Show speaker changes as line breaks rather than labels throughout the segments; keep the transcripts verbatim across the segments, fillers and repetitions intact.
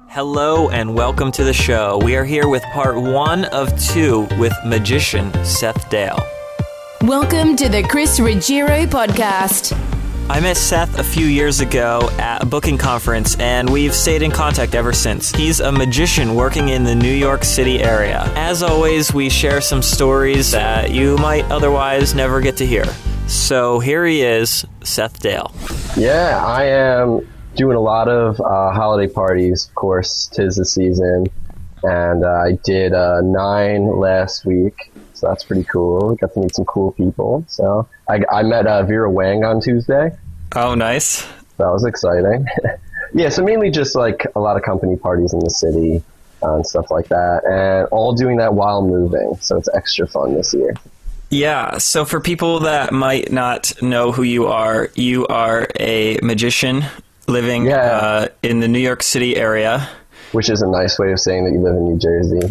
Hello and welcome to the show. We are here with part one of two with magician Seth Dale.
Welcome to the Chris Ruggiero podcast.
I met Seth a few years ago at a booking conference, and we've stayed in contact ever since. He's a magician working in the New York City area. As always, we share some stories that you might otherwise never get to hear. So here he is, Seth Dale.
Yeah, I am doing a lot of uh, holiday parties. Of course, 'tis the season, and uh, I did uh, nine last week, so that's pretty cool. Got to meet some cool people. So I, I met uh, Vera Wang on Tuesday.
Oh, nice.
That was exciting. Yeah, so mainly just like a lot of company parties in the city uh, and stuff like that, and all doing that while moving, so it's extra fun this year.
Yeah, so for people that might not know who you are, you are a magician living
yeah.
uh, in the New York City area.
Which is a nice way of saying that you live in New Jersey.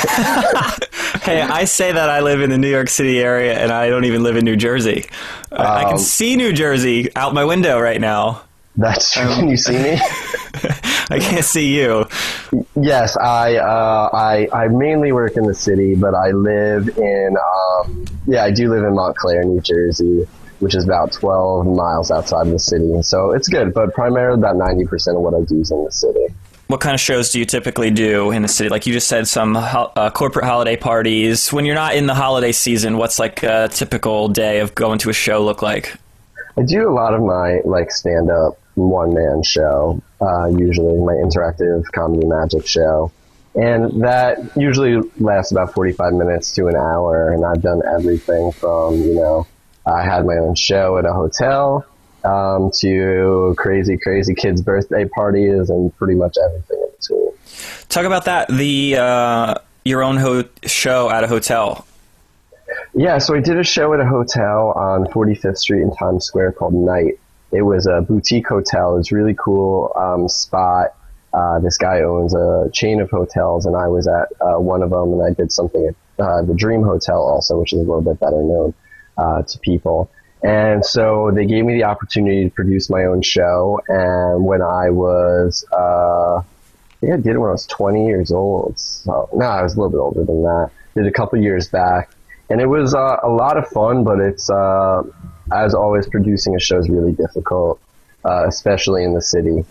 Hey, I say that I live in the New York City area, and I don't even live in New Jersey. Um, I can see New Jersey out my window right now.
That's true. Can you see me?
I can't see you.
Yes, I, uh, I I mainly work in the city, but I live in, um, yeah, I do live in Montclair, New Jersey, which is about twelve miles outside of the city. So it's good, but primarily about ninety percent of what I do is in the city.
What kind of shows do you typically do in the city? Like you just said, some ho- uh, corporate holiday parties. When you're not in the holiday season, what's like a typical day of going to a show look like?
I do a lot of my like stand-up one-man show, uh, usually my interactive comedy magic show. And that usually lasts about forty-five minutes to an hour. And I've done everything from, you know, I had my own show at a hotel, um, to crazy, crazy kids' birthday parties and pretty much everything in between.
Talk about that, the uh, your own ho- show at a hotel.
Yeah, so I did a show at a hotel on forty-fifth Street in Times Square called Night. It was a boutique hotel. It was a really cool um, spot. Uh, this guy owns a chain of hotels, and I was at uh, one of them, and I did something at uh, the Dream Hotel also, which is a little bit better known uh, to people. And so they gave me the opportunity to produce my own show, and when I was, uh, I think I did it when I was twenty years old. So, no, I was a little bit older than that. Did it a couple years back. And it was uh, a lot of fun, but it's, uh, as always, producing a show is really difficult, uh, especially in the city.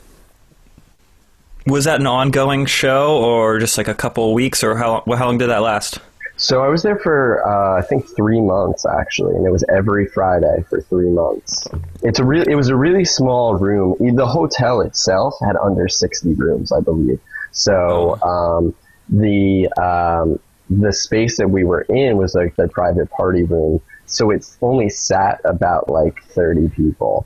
Was that an ongoing show or just like a couple of weeks, or how, how long did that last?
So I was there for, uh, I think, three months, actually, and it was every Friday for three months. It's a re- It was a really small room. The hotel itself had under sixty rooms, I believe. So um, the... Um, the space that we were in was like the private party room. So it only sat about like thirty people.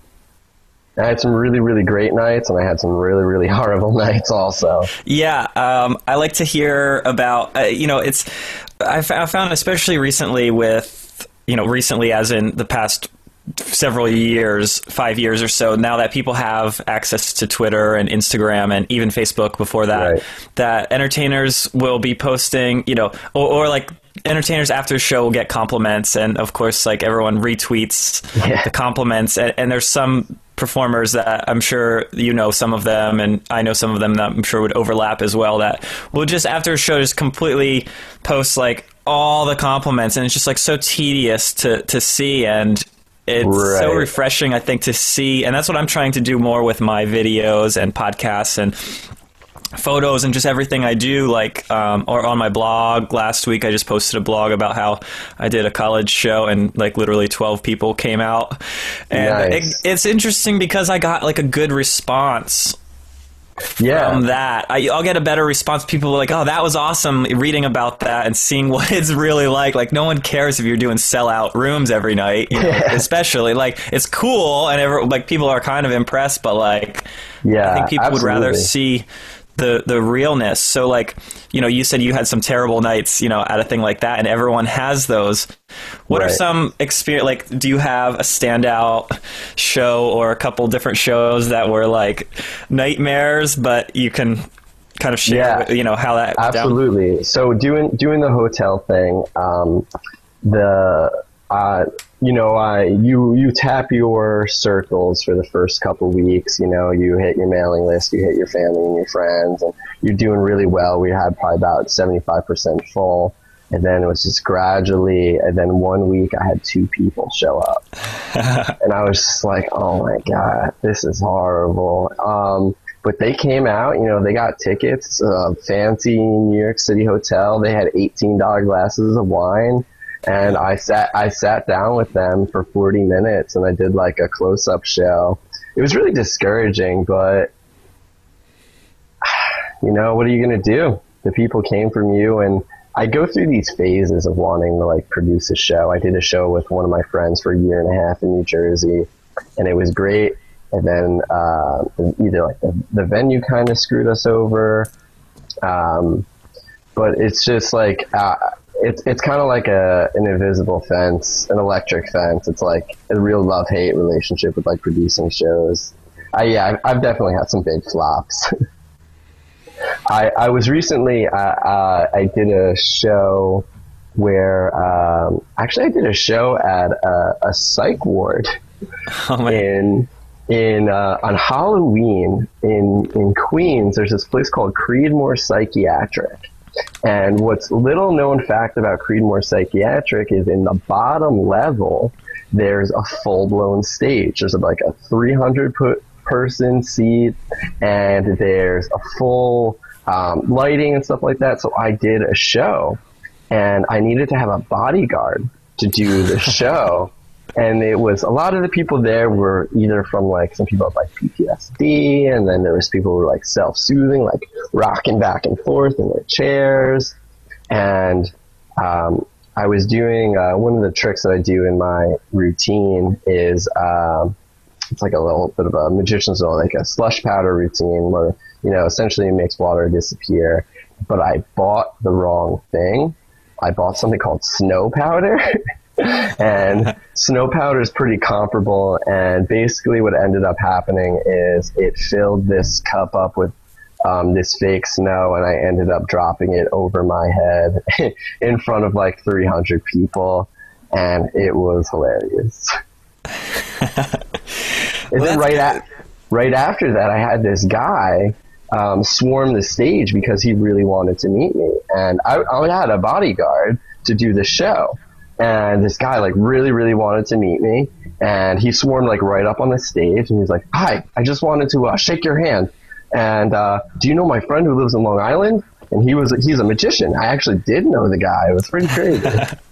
I had some really, really great nights, and I had some really, really horrible nights also.
Yeah, um, I like to hear about, uh, you know, it's, I, f- I found especially recently with, you know, recently as in the past several years, five years or so, now that people have access to Twitter and Instagram and even Facebook before that,
right.
that entertainers will be posting, you know, or, or like entertainers after a show will get compliments, and of course, like everyone retweets
yeah.
the compliments, and, and there's some performers that I'm sure you know some of them, and I know some of them that I'm sure would overlap as well, that will just after a show just completely post like all the compliments, and it's just like so tedious to, to see, and it's
right.
so refreshing, I think, to see, and that's what I'm trying to do more with my videos and podcasts and photos and just everything I do, like, um, or on my blog. Last week I just posted a blog about how I did a college show and like literally twelve people came out. And
nice.
it, it's interesting because I got like a good response
yeah.
from that. I, I'll get a better response. People are like, oh, that was awesome, reading about that and seeing what it's really like. Like, no one cares if you're doing sellout rooms every night, you know,
yeah.
especially. Like, it's cool, and every, like people are kind of impressed, but like,
yeah,
I think people
absolutely.
would rather see the the realness. So like, you know, you said you had some terrible nights, you know, at a thing like that, and everyone has those. What
right.
are some experience, like, do you have a standout show or a couple different shows that were like nightmares, but you can kind of share,
yeah,
you know, how that went
absolutely down? So doing doing the hotel thing, um the uh you know, I you you tap your circles for the first couple weeks. You know, you hit your mailing list, you hit your family and your friends, and you're doing really well. We had probably about seventy-five percent full, and then it was just gradually. And then one week, I had two people show up, and I was just like, "Oh my god, this is horrible." Um, but they came out. You know, they got tickets, a fancy New York City hotel. They had eighteen dollar glasses of wine. And I sat I sat down with them for forty minutes, and I did like a close-up show. It was really discouraging, but, you know, what are you going to do? The people came from you, and I go through these phases of wanting to, like, produce a show. I did a show with one of my friends for a year and a half in New Jersey, and it was great. And then uh, either, like, the, the venue kind of screwed us over, um, but it's just, like... Uh, It's it's kind of like a an invisible fence, an electric fence. It's like a real love-hate relationship with like producing shows. I, yeah, I've, I've definitely had some big flops. I I was recently uh, uh, I did a show where um, actually I did a show at a, a psych ward
oh, my.
in in uh, on Halloween in in Queens. There's this place called Creedmoor Psychiatric. And what's little known fact about Creedmoor Psychiatric is in the bottom level, there's a full-blown stage. There's like a three hundred person seat, and there's a full um, lighting and stuff like that. So I did a show, and I needed to have a bodyguard to do the show. And it was, a lot of the people there were either from like, some people had like P T S D, and then there was people who were like self-soothing, like rocking back and forth in their chairs. And um, I was doing, uh, one of the tricks that I do in my routine is, um, it's like a little bit of a magician's zone, like a slush powder routine where, you know, essentially it makes water disappear. But I bought the wrong thing. I bought something called snow powder. And snow powder is pretty comparable, and basically what ended up happening is it filled this cup up with um, this fake snow, and I ended up dropping it over my head in front of like three hundred people, and it was hilarious. And
well,
then right, at, right after that, I had this guy um, swarm the stage because he really wanted to meet me, and I, I had a bodyguard to do the show. And this guy, like, really, really wanted to meet me. And he swarmed, like, right up on the stage. And he was like, "Hi, I just wanted to uh, shake your hand. And uh, do you know my friend who lives in Long Island?" And he was he's a magician. I actually did know the guy. It was pretty crazy.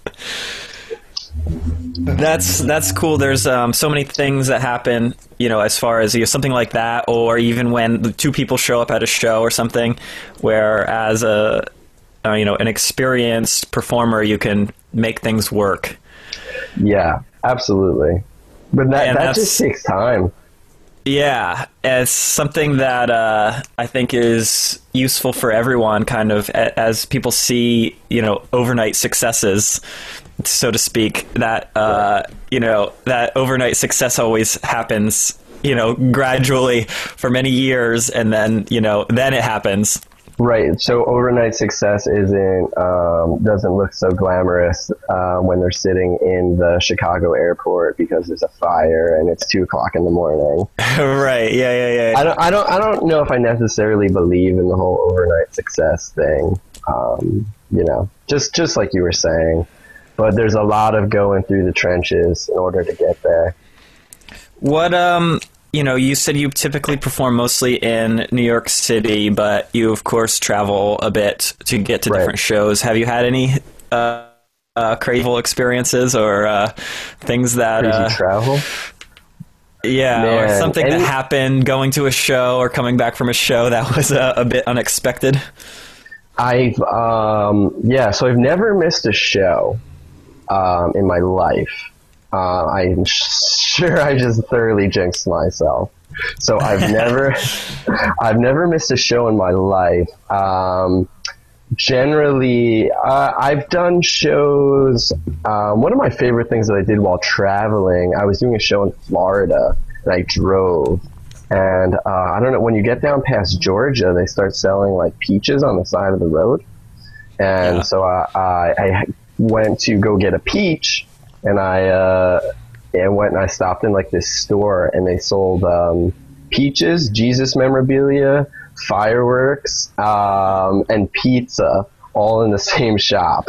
That's that's cool. There's um, so many things that happen, you know, as far as you know, something like that, or even when the two people show up at a show or something, where as a uh, you know an experienced performer, you can make things work.
Yeah, absolutely. But that
And
that just takes time.
Yeah, it's something that uh, I think is useful for everyone, kind of, a- as people see, you know, overnight successes, so to speak, that, uh, you know, that overnight success always happens, you know, gradually for many years, and then, you know, then it happens.
Right. So overnight success isn't um, doesn't look so glamorous uh, when they're sitting in the Chicago airport because there's a fire and it's two o'clock in the morning.
Right. Yeah. Yeah. Yeah.
I don't. I don't. I don't know if I necessarily believe in the whole overnight success thing. Um, you know, just just like you were saying, but there's a lot of going through the trenches in order to get there.
What um. You know, you said you typically perform mostly in New York City, but you, of course, travel a bit to get to
Right.
different shows. Have you had any uh, uh, crazy experiences or uh, things that...
Crazy
uh,
travel?
Yeah,
Man,
or something
any-
that happened going to a show or coming back from a show that was uh, a bit unexpected?
I've, um, yeah, so I've never missed a show um, in my life. Uh, I'm sure I just thoroughly jinxed myself. So I've never, I've never missed a show in my life. Um, generally, uh, I've done shows. Um, one of my favorite things that I did while traveling, I was doing a show in Florida, and I drove. And uh, I don't know, when you get down past Georgia, they start selling like peaches on the side of the road. And
Yeah.
so I, I, I went to go get a peach. and I uh, I went and I stopped in like this store, and they sold um, peaches, Jesus memorabilia, fireworks, um, and pizza, all in the same shop.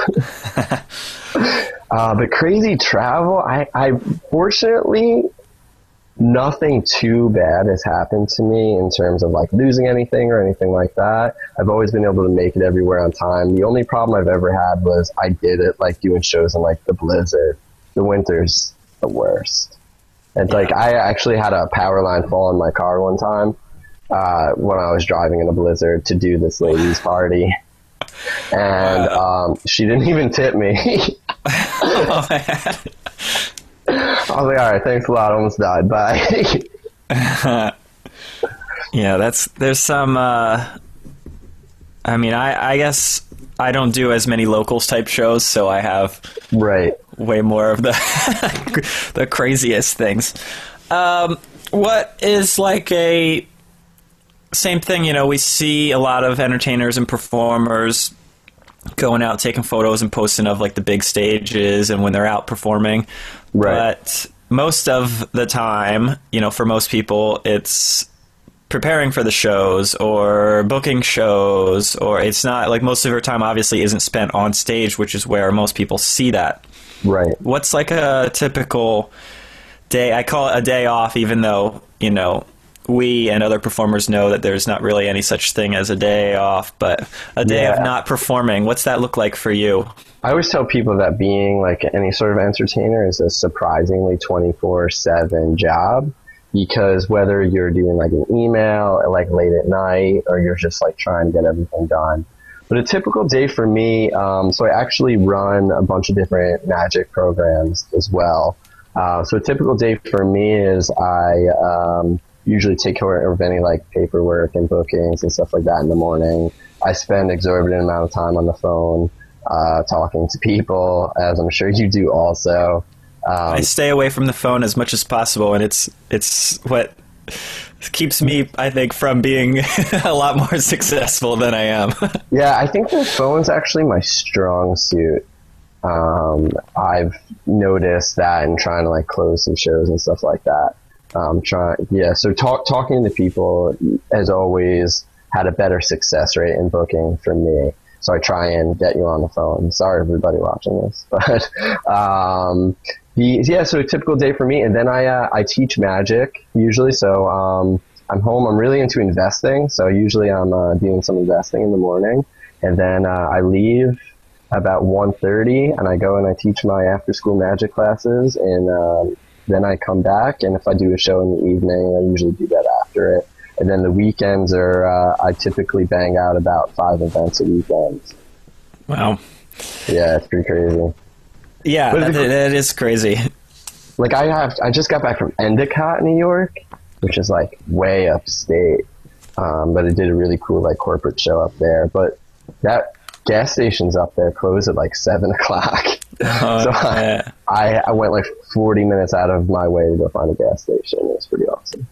uh, but crazy travel, I, I fortunately, nothing too bad has happened to me in terms of like losing anything or anything like that. I've always been able to make it everywhere on time. The only problem I've ever had was I did it like doing shows in like the blizzard. The winter's the worst. It's yeah. like I actually had a power line fall in my car one time uh, when I was driving in a blizzard to do this lady's party. And um, she didn't even tip me.
Oh, man.
I was like, all right, thanks a lot. I almost died. Bye.
Yeah, that's there's some. Uh, I mean, I, I guess I don't do as many locals type shows, so I have
right
way more of the the craziest things. Um, what is like a same thing? You know, we see a lot of entertainers and performers going out taking photos and posting of like the big stages and when they're out performing.
Right.
But most of the time, you know, for most people, it's preparing for the shows or booking shows, or it's not like most of your time obviously isn't spent on stage, which is where most people see that.
Right.
What's like a typical day? I call it a day off, even though, you know, we and other performers know that there's not really any such thing as a day off, but a day yeah. of not performing. What's that look like for you?
I always tell people that being like any sort of entertainer is a surprisingly twenty-four seven job, because whether you're doing like an email like late at night or you're just like trying to get everything done. But a typical day for me, um, so I actually run a bunch of different magic programs as well. Uh, so a typical day for me is I um, usually take care of any like paperwork and bookings and stuff like that in the morning. I spend exorbitant amount of time on the phone uh, talking to people, as I'm sure you do also. Um,
I stay away from the phone as much as possible, and it's it's what keeps me, I think, from being a lot more successful than I am.
Yeah, I think the phone's actually my strong suit. Um, I've noticed that in trying to like close some shows and stuff like that. Um, trying, yeah. So talk, talking to people has always had a better success rate in booking for me. So I try and get you on the phone. Sorry, everybody watching this, but um, the, yeah. So a typical day for me, and then I uh, I teach magic usually. So um, I'm home. I'm really into investing. So usually I'm uh, doing some investing in the morning, and then uh, I leave about one thirty, and I go and I teach my after school magic classes, and um, then I come back, and if I do a show in the evening, I usually do that after it. And then the weekends are, uh, I typically bang out about five events a weekend.
Wow.
Yeah, it's pretty crazy.
Yeah, that, that is crazy.
Like I have, I just got back from Endicott, New York, which is like way upstate. Um, but I did a really cool like corporate show up there. But that gas station's up there close at like seven o'clock.
Oh,
so
yeah.
I, I went like forty minutes out of my way to go find a gas station. It was pretty awesome.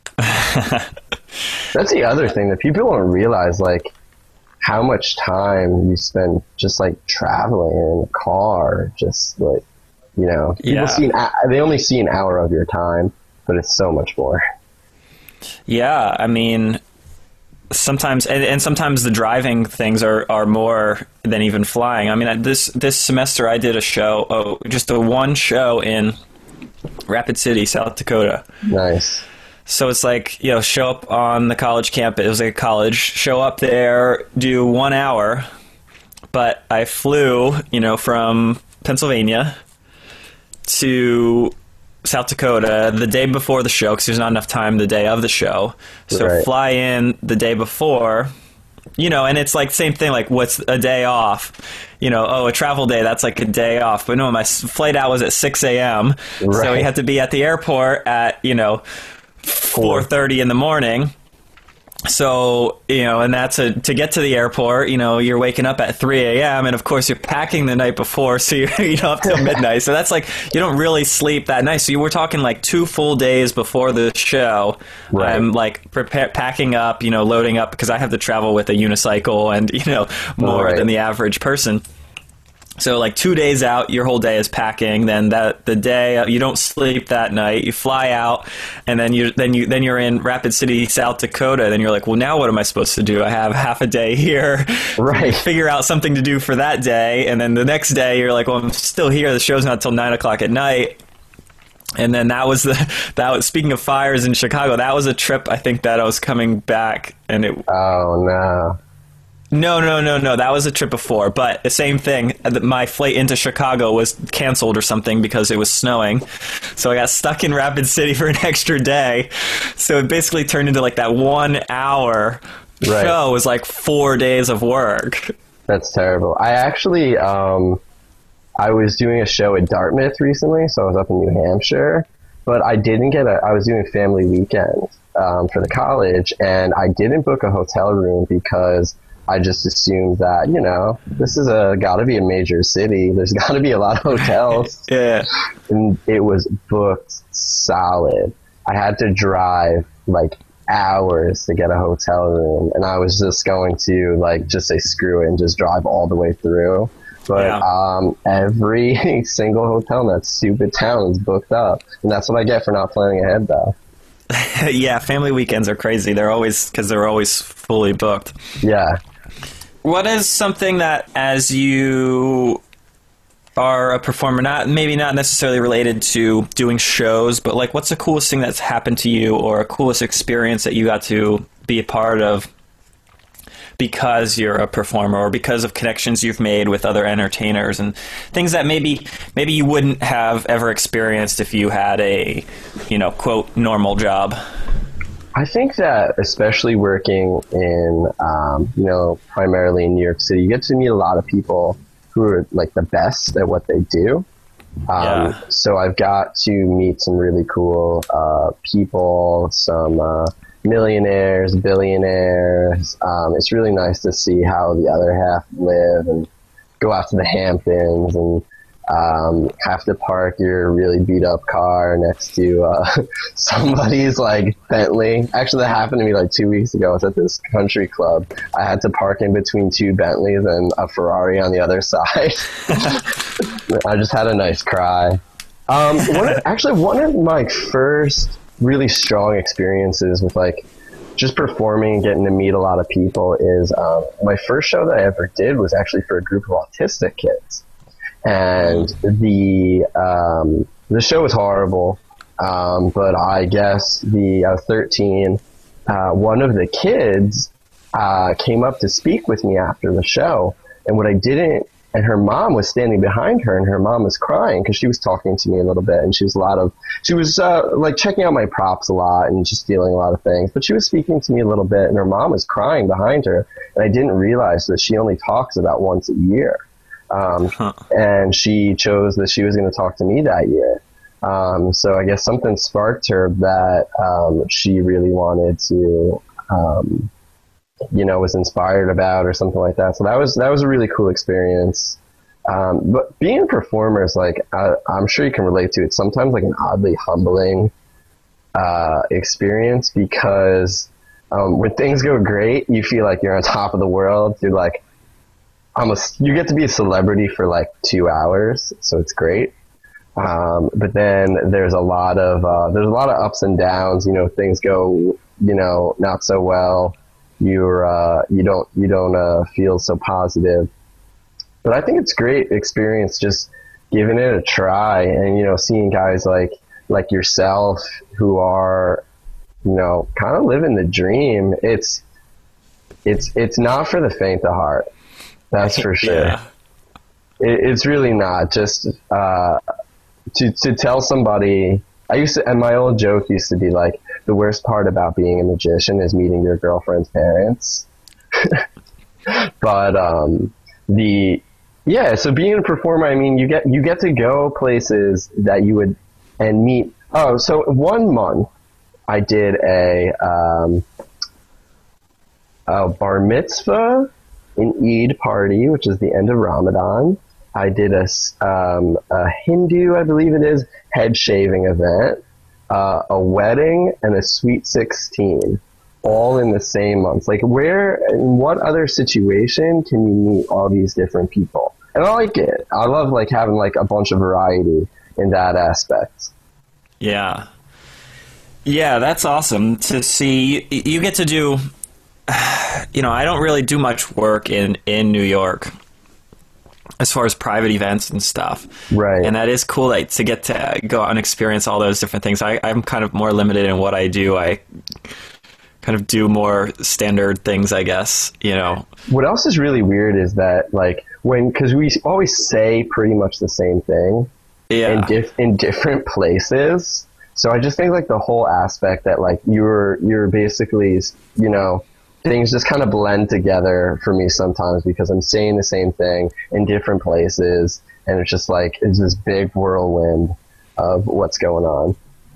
That's the other thing that people don't realize, like how much time you spend just like traveling in a car, just like, you know, people
yeah.
see an, they only see an hour of your time, but it's so much more.
Yeah, I mean, sometimes, and, and sometimes the driving things are, are more than even flying. I mean, I, this this semester I did a show, oh, just a one show in Rapid City, South Dakota.
Nice.
So it's like, you know, show up on the college campus. It was like a college. Show up there, do one hour. But I flew, you know, from Pennsylvania to South Dakota the day before the show, because there's not enough time the day of the show. So
right.
fly in the day before, you know, and it's like same thing, like what's a day off? You know, oh, a travel day, that's like a day off. But no, my flight out was at six a.m. Right. So we had to be at the airport at, you know, four thirty in the morning. So, you know, and that's a, to get to the airport, you know, you're waking up at three a.m. and of course you're packing the night before, so you're, you don't have till midnight. So that's like, you don't really sleep that night. So you were talking like two full days before the show.
Right.
I'm like prepare, packing up, you know, loading up, because I have to travel with a unicycle and, you know, more
right.
than the average person. So like two days out, your whole day is packing. Then that the day you don't sleep that night, you fly out, and then you then you then you're in Rapid City, South Dakota. Then you're like, well, now what am I supposed to do? I have half a day here,
right?
Figure out something to do for that day, and then the next day you're like, well, I'm still here. The show's not till nine o'clock at night. And then that was the that was speaking of fires in Chicago. That was a trip I think that I was coming back, and it.
Oh no.
No, no, no, no. That was a trip before, but the same thing. My flight into Chicago was canceled or something because it was snowing. So I got stuck in Rapid City for an extra day. So it basically turned into like that one hour right. show was like four days of work.
That's terrible. I actually, um, I was doing a show at Dartmouth recently, so I was up in New Hampshire, but I didn't get a, I was doing a family weekend um, for the college, and I didn't book a hotel room because I just assumed that, you know, this is a got to be a major city. There's got to be a lot of hotels.
Yeah.
And it was booked solid. I had to drive like hours to get a hotel room. And I was just going to like just say screw it and just drive all the way through. But yeah. um, every single hotel in that stupid town is booked up. And that's what I get for not planning ahead, though.
Yeah, family weekends are crazy. They're always, because they're always fully booked.
Yeah.
What is something that, as you are a performer, not maybe not necessarily related to doing shows, but like what's the coolest thing that's happened to you or a coolest experience that you got to be a part of because you're a performer or because of connections you've made with other entertainers and things that maybe maybe you wouldn't have ever experienced if you had a, you know, quote, normal job?
I think that especially working in, um, you know, primarily in New York City, you get to meet a lot of people who are like the best at what they do. Um,
yeah.
So I've got to meet some really cool uh, people, some uh, millionaires, billionaires. Um, it's really nice to see how the other half live and go out to the Hamptons and um, have to park your really beat up car next to uh, somebody's like Bentley. Actually, that happened to me like two weeks ago. I was at this country club. I had to park in between two Bentleys and a Ferrari on the other side. I just had a nice cry. Um, one of, actually, one of my first really strong experiences with like just performing and getting to meet a lot of people is um, my first show that I ever did was actually for a group of autistic kids. And the um, the show was horrible, um, but I guess the I was thirteen. Uh, one of the kids uh, came up to speak with me after the show, and what I didn't, and her mom was standing behind her, and her mom was crying because she was talking to me a little bit, and she was a lot of she was uh, like checking out my props a lot and just feeling a lot of things, but she was speaking to me a little bit, and her mom was crying behind her, and I didn't realize that she only talks about once a year. Um, huh. And she chose that she was going to talk to me that year. Um, so I guess something sparked her that um, she really wanted to, um, you know, was inspired about or something like that. So that was that was a really cool experience. Um, but being a performer is like, I, I'm sure you can relate to it, sometimes like an oddly humbling uh, experience because um, when things go great, you feel like you're on top of the world. You're like, almost you get to be a celebrity for like two hours, so it's great. Um, but then there's a lot of uh, there's a lot of ups and downs. You know, things go you know not so well. You're uh, you don't you don't uh, feel so positive. But I think it's great experience just giving it a try, and you know seeing guys like like yourself who are you know kind of living the dream. It's it's it's not for the faint of heart. That's for sure. Yeah. It, it's really not. Just uh, to to tell somebody. I used to, and my old joke used to be like, the worst part about being a magician is meeting your girlfriend's parents. But um, the yeah, so being a performer, I mean, you get you get to go places that you would and meet. Oh, so one month I did a um, a bar mitzvah. An Eid party, which is the end of Ramadan. I did a, um, a Hindu, I believe it is, head shaving event, uh, a wedding, and a sweet sixteen, all in the same month. Like, where, in what other situation can you meet all these different people? and I like it. I love like having like a bunch of variety in that aspect.
Yeah. Yeah, that's awesome to see. You get to do, you know, I don't really do much work in, in New York as far as private events and stuff.
Right.
And that is cool like, to get to go out and experience all those different things. I, I'm kind of more limited in what I do. I kind of do more standard things, I guess, you know.
What else is really weird is that, like, when, because we always say pretty much the same thing
yeah.
in, dif- in different places. So I just think, like, the whole aspect that, like, you're, you're basically, you know, things just kind of blend together for me sometimes because I'm saying the same thing in different places, and it's just like, it's this big whirlwind of what's going on.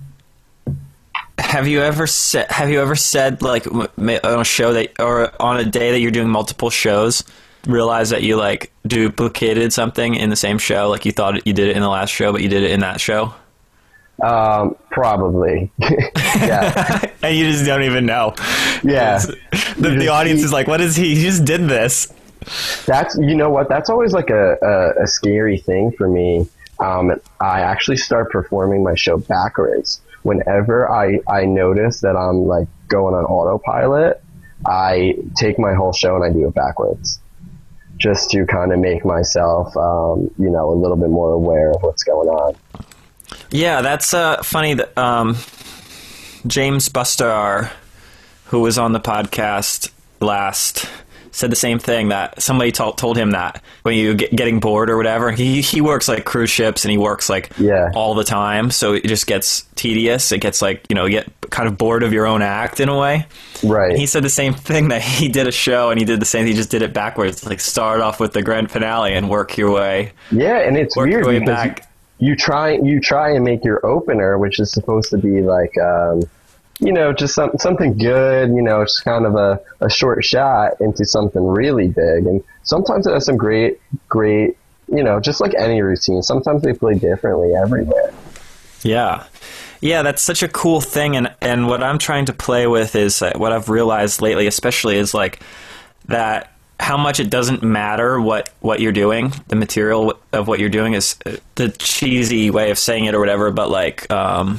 Have you ever said, have you ever said, like, on a show that, or on a day that you're doing multiple shows, realize that you, like, duplicated something in the same show? Like, you thought you did it in the last show, but you did it in that show?
Um, probably. Yeah.
And you just don't even know.
Yeah.
The, the audience is like, what is he? He just did this.
That's, you know what, that's always like a, a, a scary thing for me. Um, I actually start performing my show backwards. Whenever I, I notice that I'm like going on autopilot, I take my whole show and I do it backwards. Just to kind of make myself, um, you know, a little bit more aware of what's going on.
Yeah, that's uh, funny that um, James Bustar, who was on the podcast last, said the same thing, that somebody t- told him that when you get getting bored or whatever, he he works like cruise ships and he works like
yeah.
all the time, so it just gets tedious. It gets like, you know, you get kind of bored of your own act in a way.
Right.
And he said the same thing, that he did a show and he did the same, he just did it backwards, like start off with the grand finale and work your way.
Yeah, and it's
work
weird
your way
because
back.
You, you try you try and make your opener, which is supposed to be like, um, you know, just some, something good, you know, just kind of a, a short shot into something really big. And sometimes it has some great, great, you know, just like any routine. Sometimes they play differently everywhere.
Yeah. Yeah, that's such a cool thing. And, and what I'm trying to play with is, uh, what I've realized lately especially, is like that how much it doesn't matter what, what you're doing. The material of what you're doing is the cheesy way of saying it or whatever, but like, um,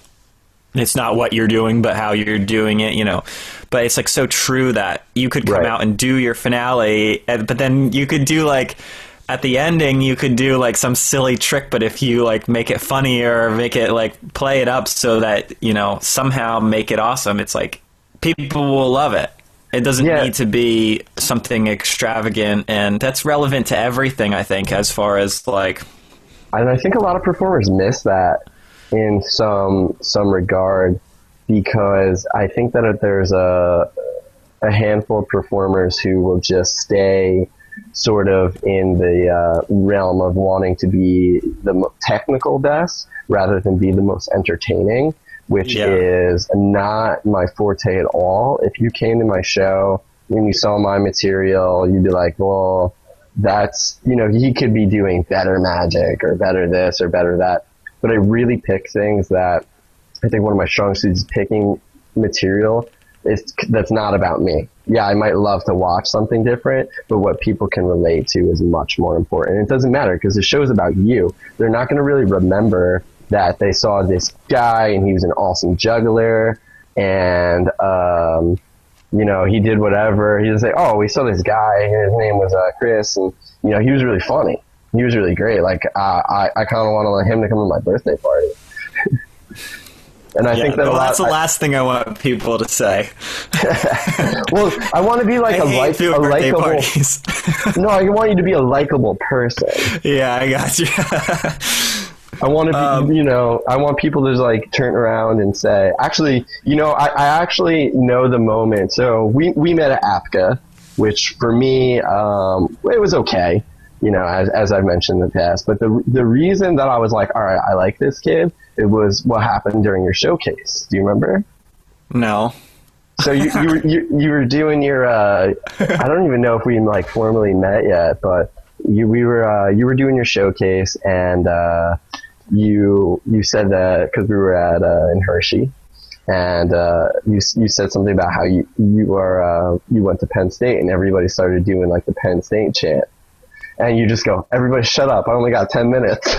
it's not what you're doing, but how you're doing it, you know. But it's like so true that you could come
right.
out and do your finale, and, but then you could do like, at the ending, you could do like some silly trick, but if you like make it funny or make it like play it up so that, you know, somehow make it awesome, it's like people will love it. It doesn't yeah. need to be something extravagant, and that's relevant to everything, I think, as far as like...
And I think a lot of performers miss that in some some regard, because I think that there's a a handful of performers who will just stay sort of in the uh, realm of wanting to be the mo- technical best rather than be the most entertaining, which
yeah.
is not my forte at all. If you came to my show and you saw my material, you'd be like, well, that's, you know, he could be doing better magic or better this or better that. But I really pick things that I think one of my strong suits is picking material is, that's not about me. Yeah, I might love to watch something different, but what people can relate to is much more important. And it doesn't matter because the show's about you. They're not going to really remember that they saw this guy and he was an awesome juggler and, um, you know, he did whatever. He just say, oh, we saw this guy. His name was uh, Chris, and, you know, he was really funny. He was really great. Like, uh, I, I kind of want to let him to come to my birthday party. And I
yeah,
think that
well,
a lot,
that's the
I,
last thing I want people to say.
Well, I want to be like
I
a,
hate
like, a
birthday
likable.
Parties.
No, I want you to be a likable person.
Yeah, I got you.
I want to be,
um,
you know, I want people to like turn around and say, actually, you know, I, I actually know the moment. So we, we met at APCA, which for me, um, it was okay, you know, as, as I've mentioned in the past. But the the reason that I was like, all right, I like this kid, it was what happened during your showcase. Do you remember?
No.
So you you were, you, you were doing your, uh, I don't even know if we like formally met yet, but you we were uh, you were doing your showcase, and uh, you you said that because we were at uh, in Hershey, and uh, you you said something about how you you are uh, you went to Penn State, and everybody started doing like the Penn State chant. and you just go, everybody shut up, I only got ten minutes.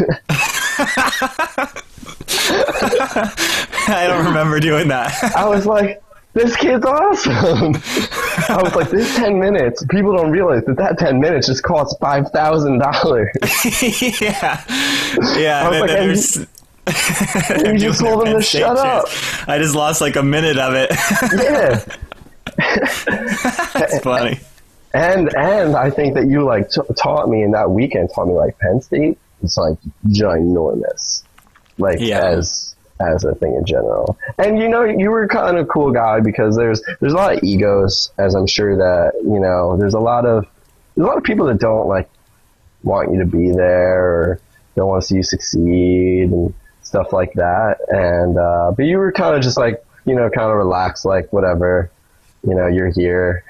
I don't remember doing that.
I was like, this kid's awesome. I was like, this ten minutes, people don't realize that that ten minutes just costs five thousand dollars.
Yeah. Yeah.
I was like, and you, and you just told them to shut up.
I just lost like a minute of it.
Yeah.
That's funny.
And and I think that you like t- taught me in that weekend, taught me like Penn State is like ginormous, like
yeah.
as as a thing in general. And you know, you were kind of a cool guy because there's there's a lot of egos, as I'm sure that you know. There's a lot of there's a lot of people that don't like want you to be there or don't want to see you succeed and stuff like that. And uh, but you were kind of just like you know, kind of relaxed, like whatever, you know, you're here.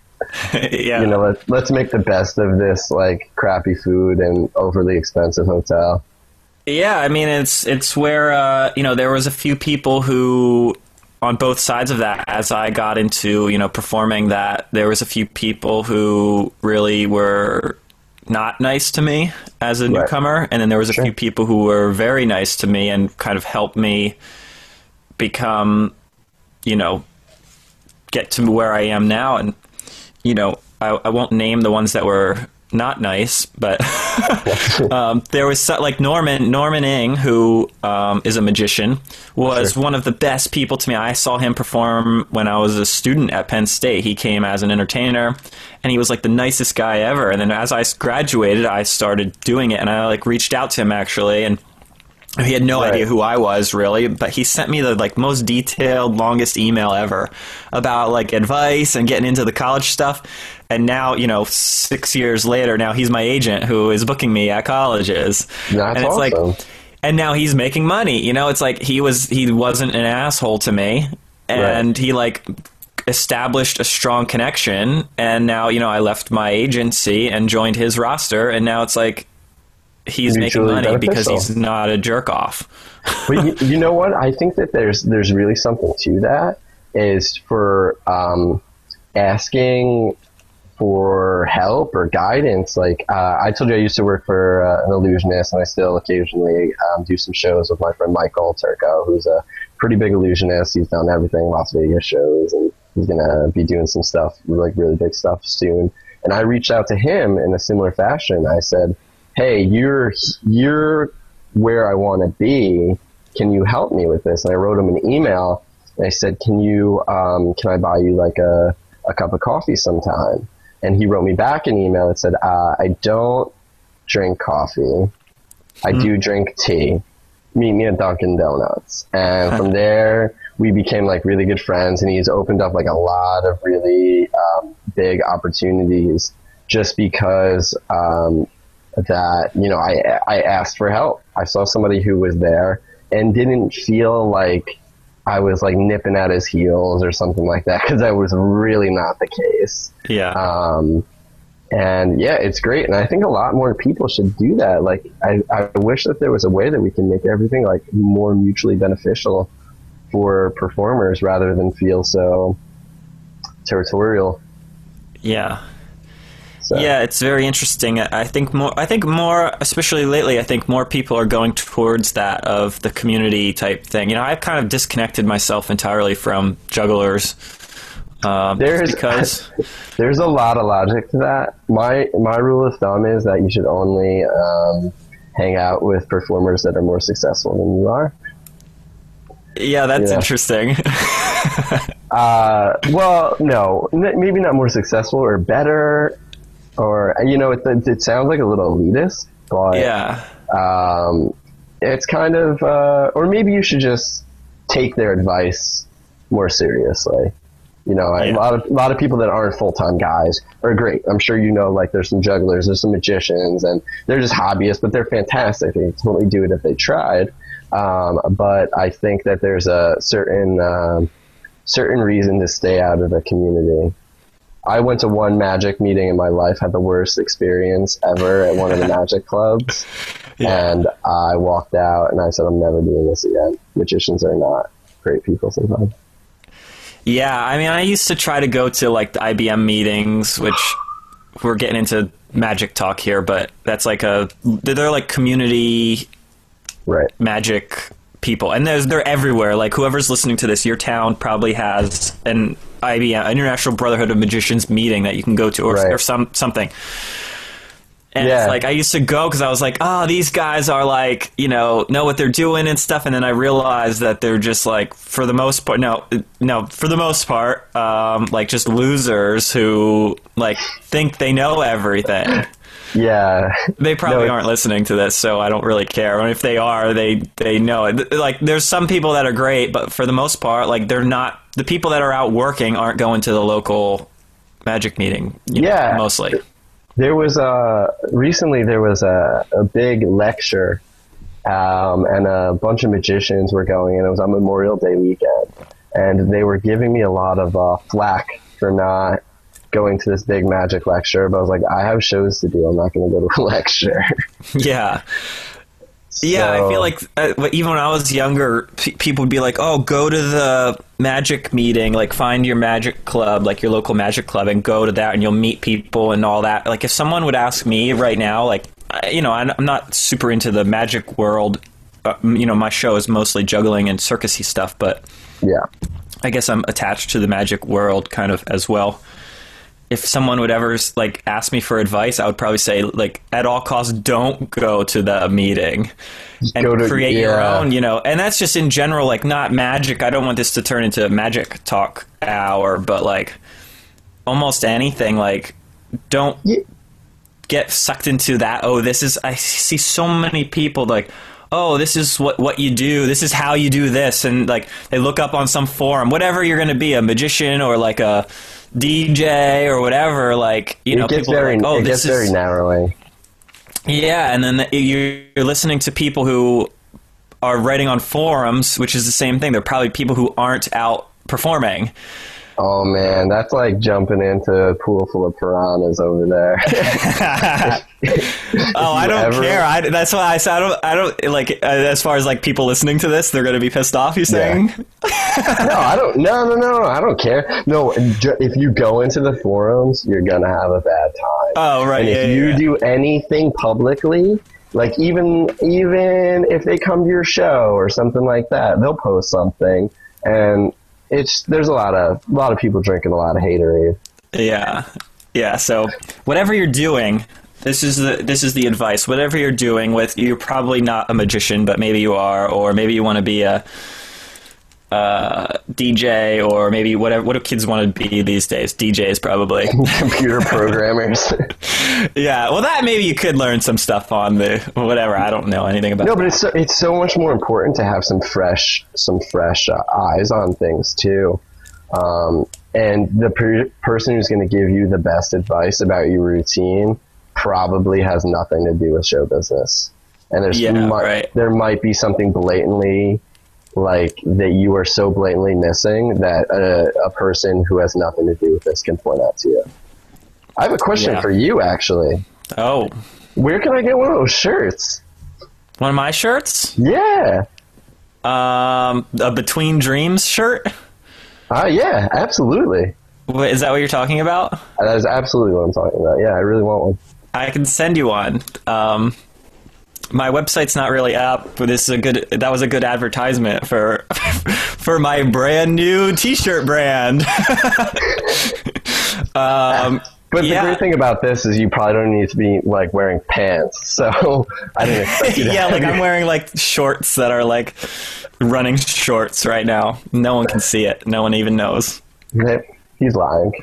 Yeah.
You know, let's let's make the best of this like crappy food and overly expensive hotel.
Yeah, I mean it's it's where uh, you know, there was a few people who on both sides of that as I got into, you know, performing that, there was a few people who really were not nice to me as a
Right.
newcomer, and then there was a
Sure.
few people who were very nice to me and kind of helped me become, you know, get to where I am now. And you know, I, I won't name the ones that were not nice, but um, there was so, like Norman Norman Ing, who um, is a magician, was
Sure.
one of the best people to me. I saw him perform when I was a student at Penn State. He came as an entertainer, and he was like the nicest guy ever. And then as I graduated, I started doing it, and I like reached out to him actually, and he had no
Right.
idea who I was really, but he sent me the like most detailed, longest email ever about like advice and getting into the college stuff. And now, you know, six years later, now he's my agent who is booking me at colleges.
That's
and it's
awesome.
like, and now he's making money. You know, it's like he was he wasn't an asshole to me, and
Right.
he like established a strong connection. And now, you know, I left my agency and joined his roster, and now it's like he's making
Mutually
money because
beneficial.
he's not a jerk off.
But you, you know what? I think that there's there's really something to that. Is for um, asking for help or guidance. Like uh, I told you, I used to work for uh, an illusionist, and I still occasionally um, do some shows with my friend Michael Turco, who's a pretty big illusionist. He's done everything, Las Vegas shows, and he's gonna be doing some stuff, like really big stuff soon. And I reached out to him in a similar fashion. I said, hey, you're you're where I want to be. Can you help me with this? And I wrote him an email. And I said, can you um, can I buy you like a, a cup of coffee sometime? And he wrote me back an email that said, uh, I don't drink coffee. I do drink tea. Meet me at Dunkin' Donuts. And from there, we became like really good friends. And he's opened up like a lot of really um, big opportunities just because um, that, you know, I, I asked for help. I saw somebody who was there and didn't feel like I was like nipping at his heels or something like that, because that was really not the case.
Yeah.
Um, and yeah, it's great. And I think a lot more people should do that. Like, I, I wish that there was a way that we can make everything like more mutually beneficial for performers rather than feel so territorial.
Yeah.
So.
Yeah, it's very interesting. I think more, I think more, especially lately, I think more people are going towards that of the community type thing. You know, I've kind of disconnected myself entirely from jugglers. Um,
There's
because
there's a lot of logic to that. My my rule of thumb is that you should only um, hang out with performers that are more successful than you are.
yeah, that's
Yeah.
interesting.
Uh, well, no, n- maybe not more successful or better, or you know, it, it sounds like a little elitist, but
Yeah.
um, it's kind of, uh, or maybe you should just take their advice more seriously. You know,
Yeah.
a lot of a lot of people that aren't full time guys are great. I'm sure you know, like there's some jugglers, there's some magicians, and they're just hobbyists, but they're fantastic. They totally do it if they tried. Um, but I think that there's a certain um, certain reason to stay out of the community. I went to one magic meeting in my life, had the worst experience ever at one of the magic clubs,
Yeah.
and I walked out and I said, I'm never doing this again. Magicians are not great people sometimes.
Yeah, I mean, I used to try to go to like the I B M meetings, which we're getting into magic talk here, but that's like a they're like community
right
magic people, and there's they're everywhere. Like whoever's listening to this, your town probably has an I B M, International Brotherhood of Magicians meeting that you can go to, or,
right.
or some something. And
yeah.
it's like I used to go because I was like, oh, these guys are like, you know, know what they're doing and stuff. And then I realized that they're just like, for the most part, no, no, for the most part, um, like just losers who like think they know everything.
Yeah.
They probably
no,
aren't listening to this, so I don't really care. And if they are, they, they know it. Like, there's some people that are great, but for the most part, like, they're not, the people that are out working aren't going to the local magic meeting. You
yeah.
know, mostly.
There was a, recently there was a, a big lecture, um, and a bunch of magicians were going, and it was on Memorial Day weekend. And they were giving me a lot of uh, flack for not going to this big magic lecture, but I was like, I have shows to do. I'm not going to go to a lecture.
Yeah.
So,
yeah, I feel like uh, even when I was younger, p- people would be like, oh, go to the magic meeting, like find your magic club, like your local magic club, and go to that and you'll meet people and all that. Like if someone would ask me right now, like, I, you know, I'm not super into the magic world. Uh, you know, my show is mostly juggling and circusy stuff, but
yeah,
I guess I'm attached to the magic world kind of as well. If someone would ever like ask me for advice, I would probably say, like, at all costs, don't go to the meeting and
to,
create
yeah.
your own, you know. And that's just in general, like, not magic. I don't want this to turn into a magic talk hour, but like almost anything, like, don't
yeah.
get sucked into that. Oh, this is, I see so many people like, oh, this is what, what you do. This is how you do this. And like they look up on some forum, whatever you're going to be, a magician or like a D J or whatever, like, you
it
know,
gets
people
very,
are like, oh,
it
this
gets very
is
narrowing.
Yeah, and then the, you're listening to people who are writing on forums, which is the same thing. They're probably people who aren't out performing.
Oh man, that's like jumping into a pool full of piranhas over there.
oh, I don't
ever...
care. I, that's why I said I don't. I don't like uh, as far as like people listening to this, they're going to be pissed off. You saying?
Yeah. no, I don't. No, no, no, no. I don't care. No, if you go into the forums, you're gonna have a bad time.
Oh, right.
And
yeah,
if
yeah,
you
yeah.
do anything publicly, like even even if they come to your show or something like that, they'll post something and. It's there's a lot of a lot of people drinking a lot of haterade.
Yeah, yeah. So whatever you're doing, this is the this is the advice. Whatever you're doing, with you're probably not a magician, but maybe you are, or maybe you want to be a uh, D J, or maybe whatever. What do kids want to be these days? D Js probably.
Computer programmers.
Yeah, well, that maybe you could learn some stuff on the whatever. I don't know anything about.
No, but
that.
it's so, it's so much more important to have some fresh some fresh uh, eyes on things too. Um, and the per- person who's going to give you the best advice about your routine probably has nothing to do with show business. And there's
yeah,
mi-
right.
there might be something blatantly like that you are so blatantly missing that a, a person who has nothing to do with this can point out to you. I have a question
yeah.
for you, actually.
Oh.
Where can I get one of those shirts?
One of my shirts?
Yeah.
Um, a Between Dreams shirt?
Ah, uh, yeah, absolutely.
Wait, is that what you're talking about?
That is absolutely what I'm talking about. Yeah, I really want one.
I can send you one. Um, my website's not really up, but this is a good. That was a good advertisement for for my brand new T-shirt brand. um,
but
yeah.
the great thing about this is you probably don't need to be like wearing pants. So I didn't expect you to
yeah,
have
like
your...
I'm wearing like shorts that are like running shorts right now. No one can see it. No one even knows.
He's lying.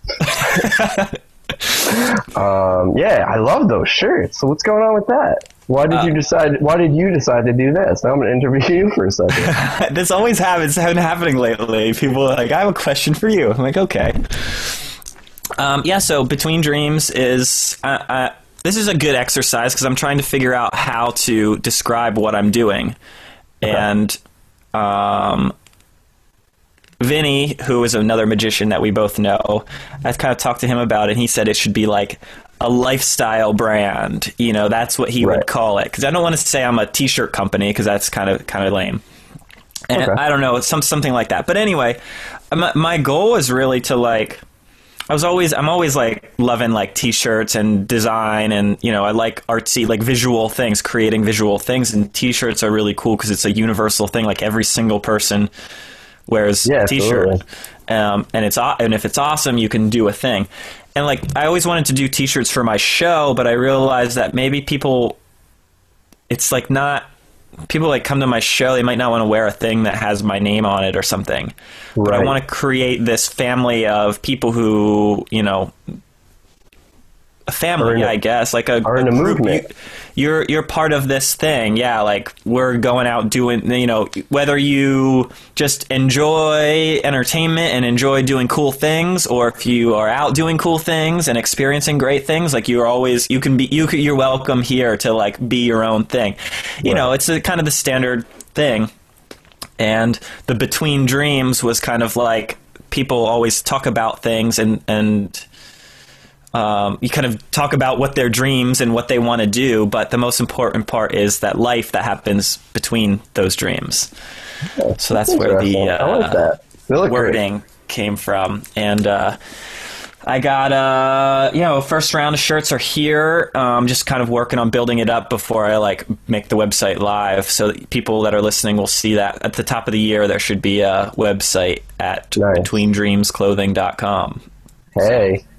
um, yeah, I love those shirts. So what's going on with that? Why did uh, you decide? Why did you decide to do this? Now I'm going to interview you for a second.
This always happens. It's been happening lately. People are like, I have a question for you. I'm like, okay. Um, yeah. So Between Dreams is uh, uh, this is a good exercise because I'm trying to figure out how to describe what I'm doing, okay. and um. Vinny, who is another magician that we both know, I kind of talked to him about it, and he said it should be like a lifestyle brand. You know, that's what he right. would call it. Because I don't want to say I'm a T-shirt company, because that's kind of kind of lame. And okay. I don't know, some something like that. But anyway, my, my goal is really to like, I was always, I'm always like loving like t-shirts and design, and, you know, I like artsy, like visual things, creating visual things, and t-shirts are really cool because it's a universal thing. Like every single person wears
yeah,
a t-shirt.
Absolutely.
Um, and it's, and if it's awesome, you can do a thing. And like, I always wanted to do t-shirts for my show, but I realized that maybe people, it's like not, people like come to my show, they might not want to wear a thing that has my name on it or something. Right. But I want to create this family of people who, you know, a family, I guess, like a,
are in
a
a
group.
movement.
You, you're you're part of this thing, yeah. Like we're going out doing, you know, whether you just enjoy entertainment and enjoy doing cool things, or if you are out doing cool things and experiencing great things, like you're always you can be you could, you're welcome here to like be your own thing. You right. know, it's a, kind of the standard thing. And the Between Dreams was kind of like people always talk about things and and. Um, you kind of talk about what their dreams and what they want to do, but the most important part is that life that happens between those dreams. Yeah, so that's, that's where the uh,
I like that.
wording great. came from. And uh, I got, uh, you know, first round of shirts are here. I'm um, just kind of working on building it up before I like make the website live. So that people that are listening will see that at the top of the year. There should be a website at nice. between dreams clothing dot com.
Hey. So,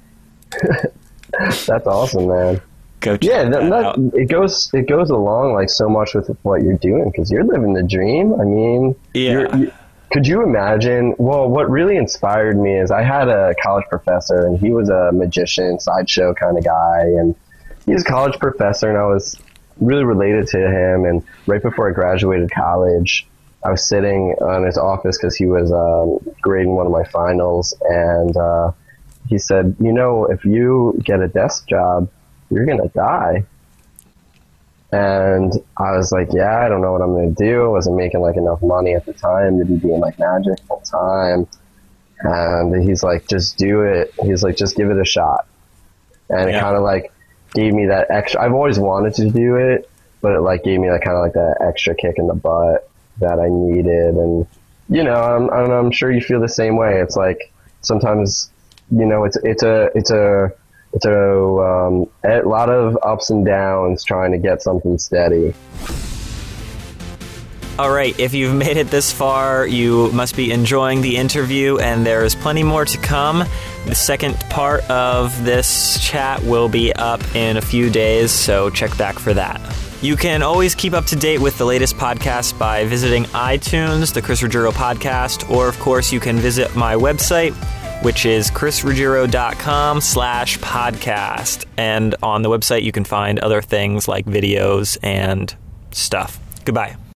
that's awesome, man.
Go check
yeah, that,
that
that,
out.
it goes it goes along like so much with what you're doing because you're living the dream. I mean,
yeah.
You're, you, could you imagine? Well, what really inspired me is I had a college professor, and he was a magician, sideshow kind of guy, and he was a college professor, and I was really related to him. And right before I graduated college, I was sitting on his office because he was um, grading one of my finals, and uh, he said, you know, if you get a desk job, you're going to die. And I was like, yeah, I don't know what I'm going to do. I wasn't making like enough money at the time to be doing like magic full time. And he's like, just do it. He's like, just give it a shot. And yeah. it kind of like gave me that extra, I've always wanted to do it, but it like gave me that kind of like that extra kick in the butt that I needed. And, you know, I'm, I'm, I'm sure you feel the same way. It's like sometimes, you know, it's it's a it's a it's a um, a lot of ups and downs trying to get something steady.
All right, if you've made it this far, you must be enjoying the interview, and there is plenty more to come. The second part of this chat will be up in a few days, so check back for that. You can always keep up to date with the latest podcasts by visiting iTunes, the Chris Ruggiero Podcast, or of course you can visit my website, which is chrisruggiero.com slash podcast. And on the website, you can find other things like videos and stuff. Goodbye.